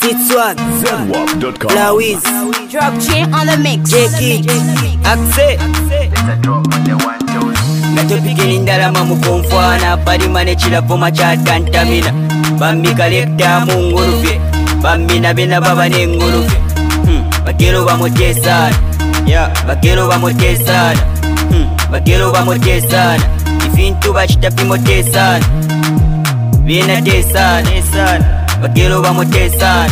Swag, ZWAP.com. Flowis, Drop J on the mix. J-Kid, Axe. Natopikini ndalama mukonfwana palimane chilapoma cha tantamina. Bambi kalekta mungurufye, bambi nabena baba nengurufye. Bakero bamotesana, bakero bamotesana. Bakero bamotesana, ifintu bachitapi motesana. Viena tesana, bakero bamotesana.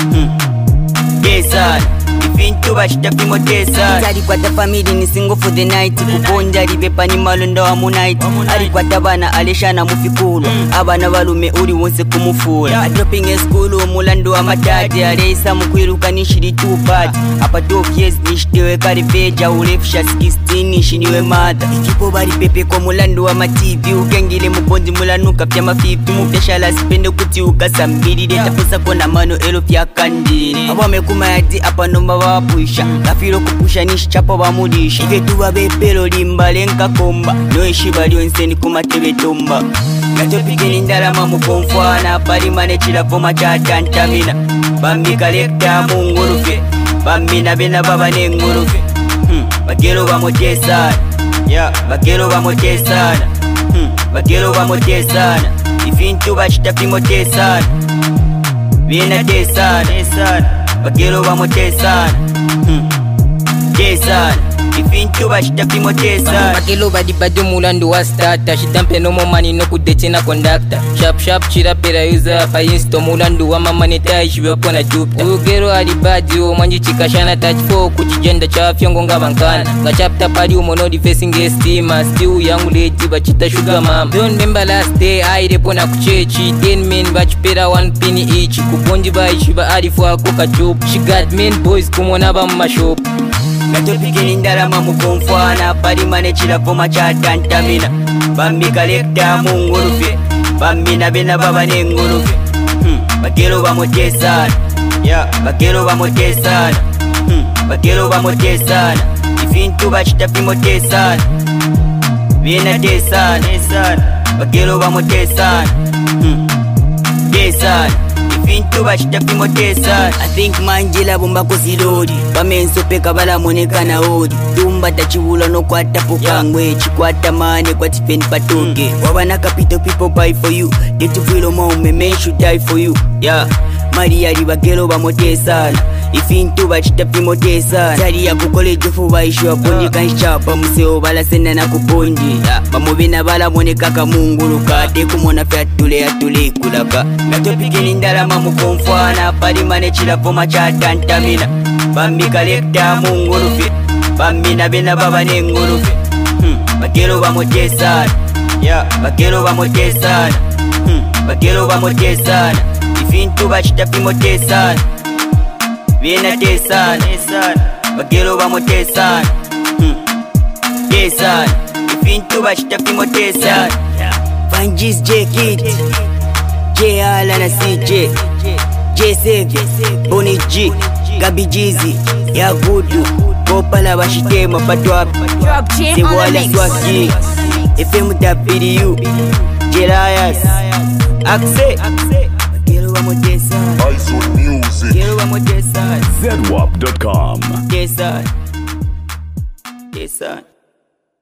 Tesana, ifintu bachitapi motesana. Alikwata family ni single for the night. Kubonja libepa ni malondo wa munite. Alikwata bana aleshana mufikulu. Abana balume uri wonse kumufula. Dropping a school mulando wa matati. Areisa mukwiruka nishiri two party. Apa 12 years nishitewe karibeja. Ulefisha 16 nishiniwe mada. Ikipo bari pepe kwa mulando wa mativi. Ukengile mubonzi mulanuka pya mafifi. Mupeshala spende kuti ukasambiri. Deta pesa kona mano elo pya kandiri. Aba mekuma yati apa nomba wapusha. Kafiro kupusha nishichapo bamudisha. Iketu babepelo limbalenka komba. Noishi bali onseni kumatebe tomba. Natopikini ndalama mukonfwana palimane chilapoma cha tantamina. Bambi kalekta mungurufye, bambi nabena baba nengurufye. Bakero bamotesana, bakero bamotesana. Bakero bamotesana, ifintu bachitapi motesana. Viena tesana, bakero bamotesana. Tesana, ifintu bachitapi motesana. Bakelo badi mulando wa starter. Shitampe no more money no kudete na conductor. Sharp chirapera user pa insto mulando wa mama neta ishiwe pona jupta. Ugero alibadi o manji chikashana touch 4 kuchijenda chafyo ngonga bankana. Gachapta pari umono di facing estima. Still young lady bachita sugar mama. Don't remember last day aire pona kuchechi. 10 men bachipera 1 penny each. Kuponji ba ishiba alifu akuka jup. She got men boys kumona ba mashop. Natopikini ndalama mukonfwana palimane chilapoma cha tantamina. Bambi kalekta mungurufye, bambi nabena baba nengurufye. Bakero bamotesana, bakero bamotesana. Bakero bamotesana, ifintu bachitapi motesana. Viena tesana, bakero bamotesana. Tesana, ifintu bachitapi motesana. I think manjila bomba kuzilodi. Bamenso peka bala monekana odi. Tumba tachibula no kwata pokangwe. Chikwata mane kwa tifeni patoke. Wabana kapito people buy for you. Detu filo maume men should die for you. Maria li bakero bamotesana. Ifintu bachitapi motesana. Tari ya kukole jofu baishu wa pondi kanshapa. Museo bala senda na kupondi. Bamubina bala monekaka munguluka. Teku mona fe atule kulaka. Natopikini ndalama mukonfwana palimane chilapoma cha tantamina. Bambi kalekta mungurufye, bambi nabena baba nengurufye. Bakero bamotesana, bakero bamotesana. Bakero bamotesana, ifintu bachitapi motesana. Viena tesana, bakero bamotesana. Tesana, ifintu bachitapi motesana. Vanjis J-Kid, J-Ala na CJ, J-Save, Bonnie G, Gabi Jeezy, Yagudu, Kopala bashitema patwapi. Drop J on the Sewala mix. Swaki, FM WPDU, Jelias, Axe. Bakero bamotesana, Ice Music. bakero bamotesana. ZWAP.com. Tesana, tesana.